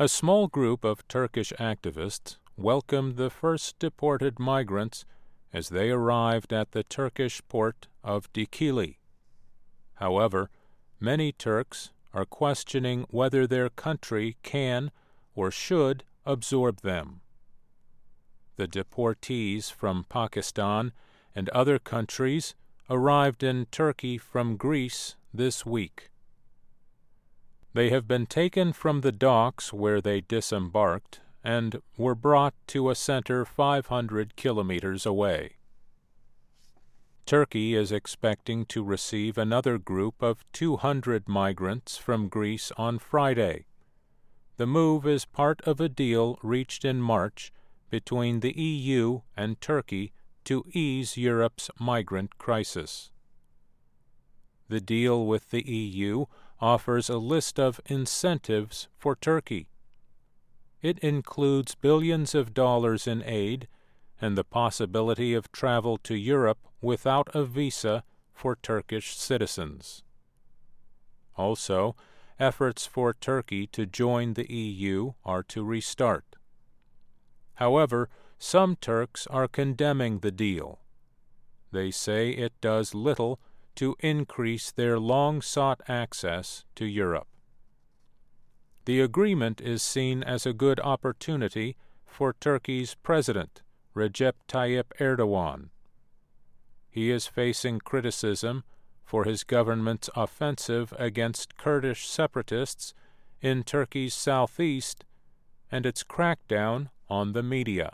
A small group of Turkish activists welcomed the first deported migrants as they arrived at the Turkish port of Dikili. However, many Turks are questioning whether their country can or should absorb them. The deportees from Pakistan and other countries arrived in Turkey from Greece this week. They have been taken from the docks where they disembarked and were brought to a center 500 kilometers away. Turkey is expecting to receive another group of 200 migrants from Greece on Friday. The move is part of a deal reached in March between the EU and Turkey to ease Europe's migrant crisis. The deal with the EU offers a list of incentives for Turkey. It includes billions of dollars in aid and the possibility of travel to Europe without a visa for Turkish citizens. Also, efforts for Turkey to join the EU are to restart. However, some Turks are condemning the deal. They say it does little to increase their long-sought access to Europe. The agreement is seen as a good opportunity for Turkey's president, Recep Tayyip Erdogan. He is facing criticism for his government's offensive against Kurdish separatists in Turkey's southeast and its crackdown on the media.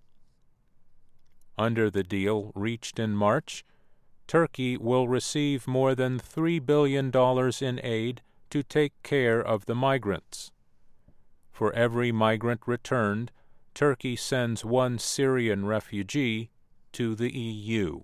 Under the deal reached in March, Turkey will receive more than $3 billion in aid to take care of the migrants. For every migrant returned, Turkey sends one Syrian refugee to the EU.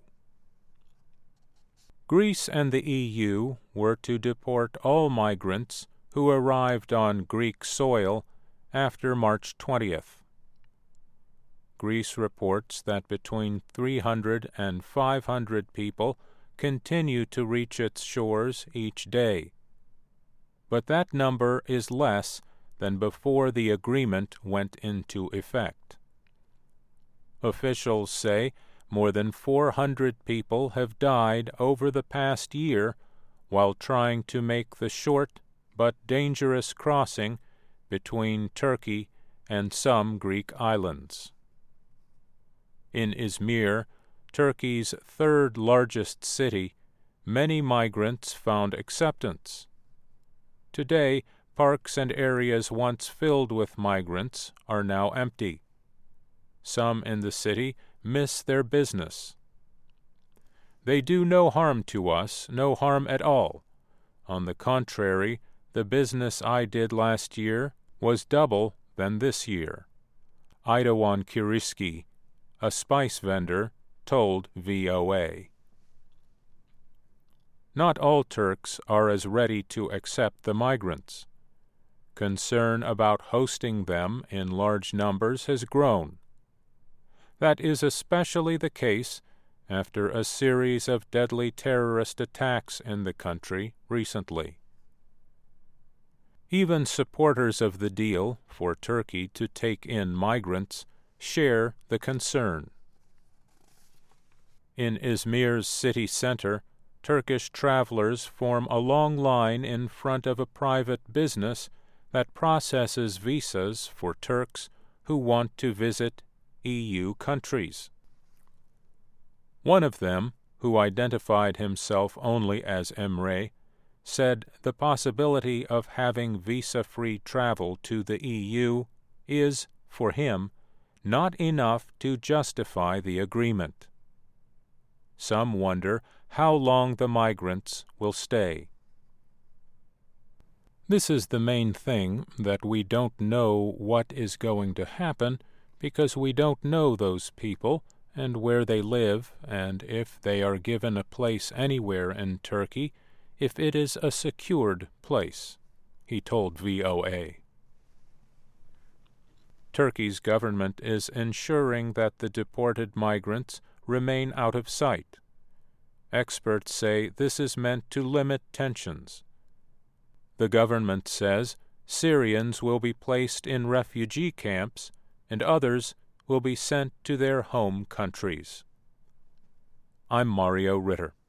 Greece and the EU were to deport all migrants who arrived on Greek soil after March 20th. Greece reports that between 300 and 500 people continue to reach its shores each day. But that number is less than before the agreement went into effect. Officials say more than 400 people have died over the past year while trying to make the short but dangerous crossing between Turkey and some Greek islands. In Izmir, Turkey's third-largest city, many migrants found acceptance. Today, parks and areas once filled with migrants are now empty. Some in the city miss their business. They do no harm to us, no harm at all. On the contrary, the business I did last year was double than this year. Aydoğan Kiriski, a spice vendor, told VOA. Not all Turks are as ready to accept the migrants. Concern about hosting them in large numbers has grown. That is especially the case after a series of deadly terrorist attacks in the country recently. Even supporters of the deal for Turkey to take in migrants share the concern. In Izmir's city center, Turkish travelers form a long line in front of a private business that processes visas for Turks who want to visit EU countries. One of them, who identified himself only as Emre, said the possibility of having visa-free travel to the EU is, for him, not enough to justify the agreement. Some wonder how long the migrants will stay. This is the main thing, that we don't know what is going to happen because we don't know those people and where they live and if they are given a place anywhere in Turkey, if it is a secured place, he told VOA. Turkey's government is ensuring that the deported migrants remain out of sight. Experts say this is meant to limit tensions. The government says Syrians will be placed in refugee camps, and others will be sent to their home countries. I'm Mario Ritter.